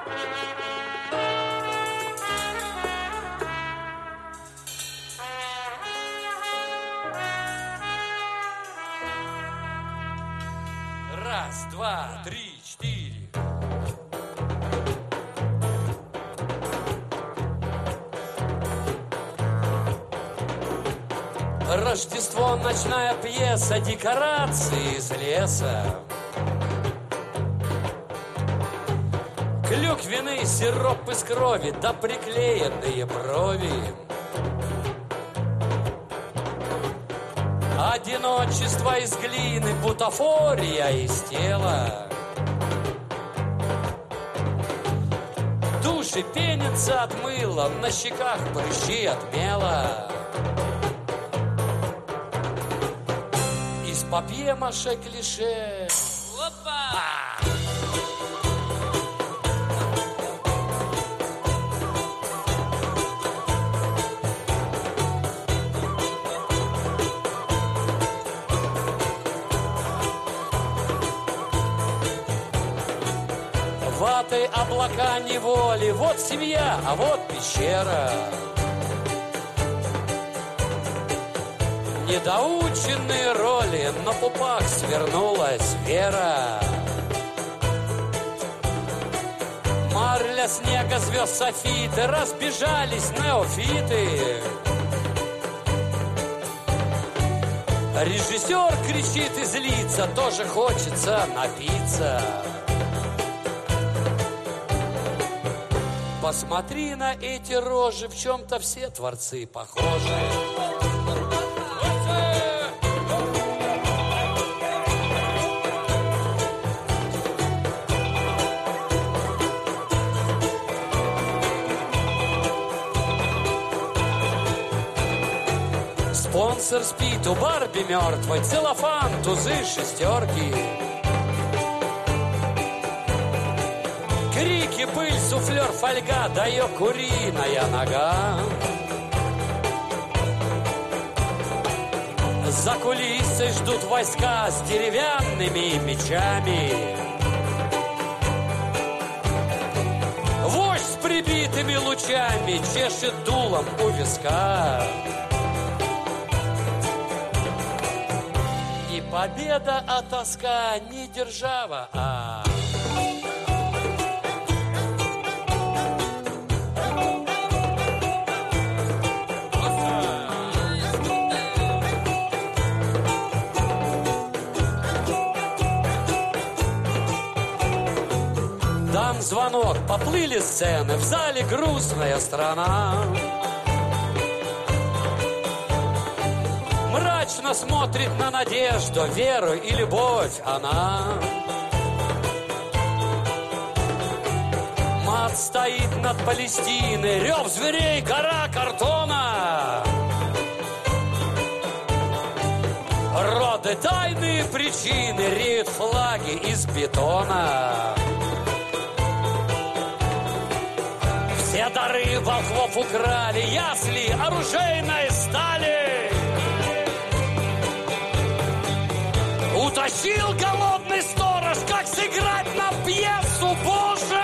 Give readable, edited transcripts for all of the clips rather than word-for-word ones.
Раз, два, три, четыре. Рождество, ночная пьеса, декорации из леса. Клюквенный сироп из крови, да приклеенные брови. Одиночество из глины, бутафория из тела. В душе пенится от мыла, на щеках прыщи от мела. Из папье-маше клише. Опа! Ваты, облака неволи, вот семья, а вот пещера. Недоученные роли, на пупах свернулась вера. Марля снега, звезд софиты, разбежались неофиты. Режиссер кричит и злится, тоже хочется напиться. Посмотри на эти рожи, в чем-то все творцы похожи. Спонсор спит, у Барби мертвой, целлофан, тузы, шестерки. Крики, пыль, суфлер, фольга, да ее куриная нога. За кулисой ждут войска с деревянными мечами. Вождь с прибитыми лучами чешет дулом у виска. Не победа, а тоска, не держава, а... Дам звонок, поплыли сцены, в зале грустная страна. Мрачно смотрит на надежду, веру и любовь она. Мат стоит над Палестиной, рев зверей, гора картона. Роды, тайные причины, реют флаги из бетона. Все дары волхвов украли, ясли оружейной стали. Утащил голодный сторож, как сыграть на пьесу, Боже!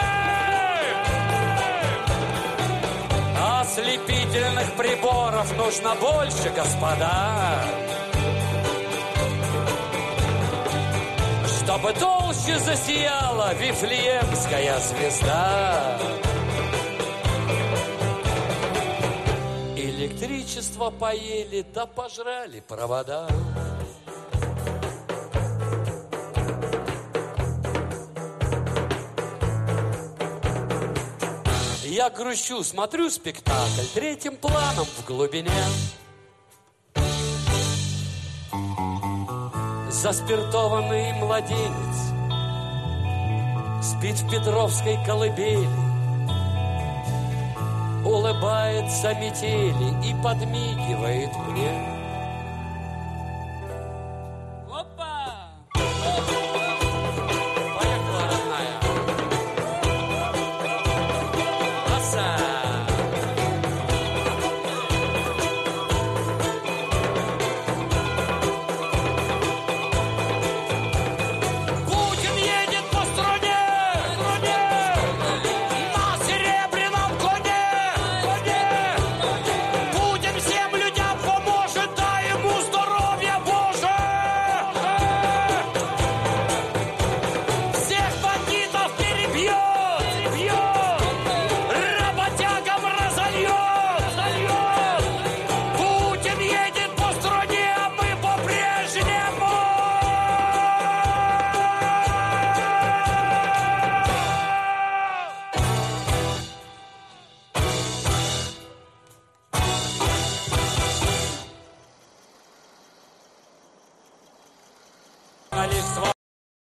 Ослепительных приборов нужно больше, господа. Чтобы толще засияла Вифлеемская звезда. Электричество поели, да пожрали провода. Я грущу, смотрю спектакль третьим планом в глубине. Заспиртованный младенец спит в Петровской колыбели, улыбается метели и подмигивает мне.